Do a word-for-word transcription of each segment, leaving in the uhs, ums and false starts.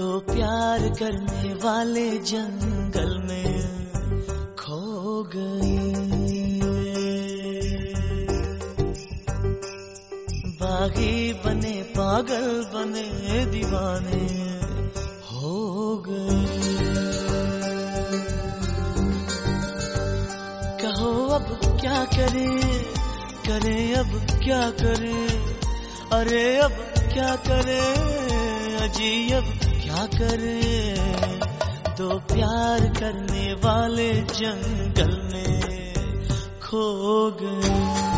दो प्यार करने वाले जंगल में खो गई। बागी बने पागल बने दीवाने हो गए। कहो अब क्या करें, करें अब क्या करें, अरे अब क्या करें, अजी अब क्या करें। दो प्यार करने वाले जंगल में खो गए।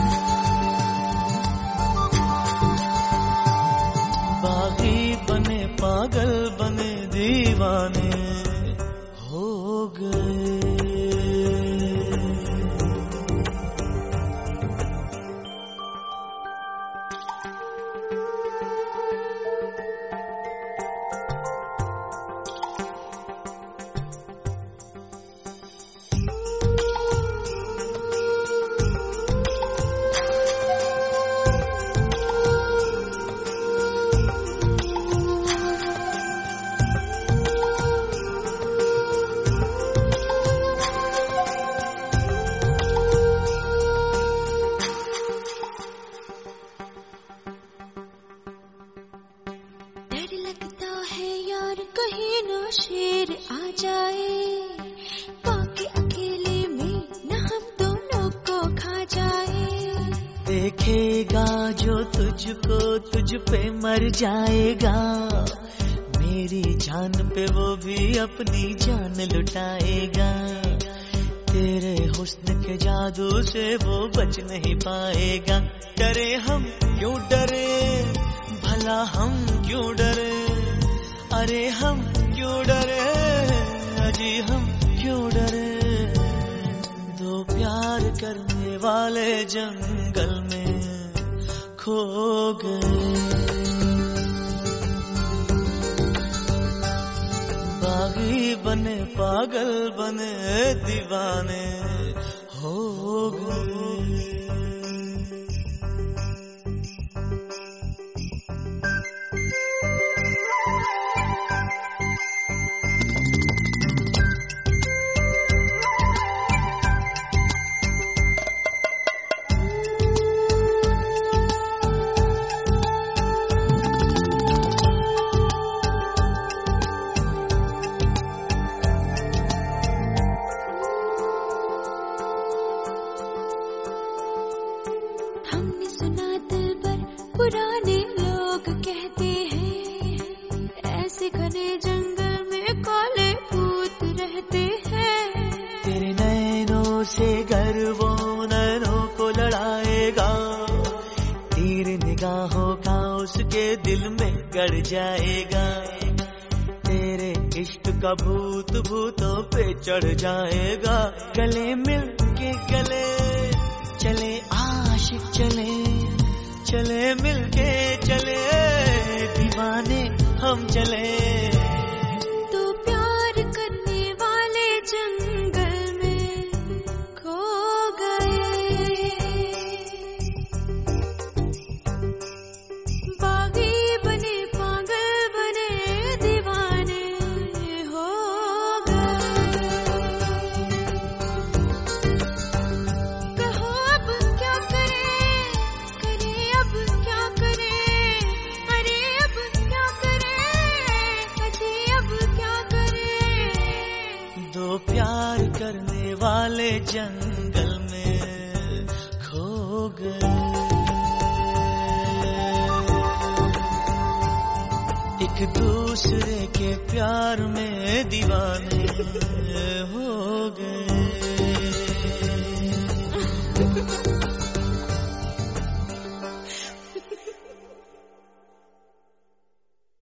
बागी बने पागल बने दीवाने हो गए। कहीं ना शेर आ जाए, बाकी अकेले में न हम दोनों को खा जाए। देखेगा जो तुझको तुझ पे मर जाएगा, मेरी जान पे वो भी अपनी जान लुटाएगा। तेरे हुस्न के जादू से वो बच नहीं पाएगा। डरे हम क्यों डरे, भला हम क्यों डरे, अरे हम क्यों डरे, अजी हम क्यों डरे। दो प्यार करने वाले जंगल में खो गए। बागी बने पागल बने दीवाने हो गए। हमने सुना दिल पर पुराने लोग कहते हैं, ऐसे घने जंगल में काले भूत रहते हैं। तेरे नैनों से गर वो नैनों को लड़ाएगा, तीर निगाहों का उसके दिल में गड़ जाएगा। तेरे इश्क का भूत भूतों पे चढ़ जाएगा। गले मिल के गले चले आशिक चले, चले मिलके चले दीवाने हम चले। तो प्यार करने वाले जंगल में खो गए। बागी बने पागल बने दीवाने हो गए। कहो अब क्या करें, करें अब क्या करें, अरे अब क्या करें, अजी अब क्या करें। दो प्यार करने वाले जंगल में खो गए। एक दूसरे के प्यार में दीवाने हो गए।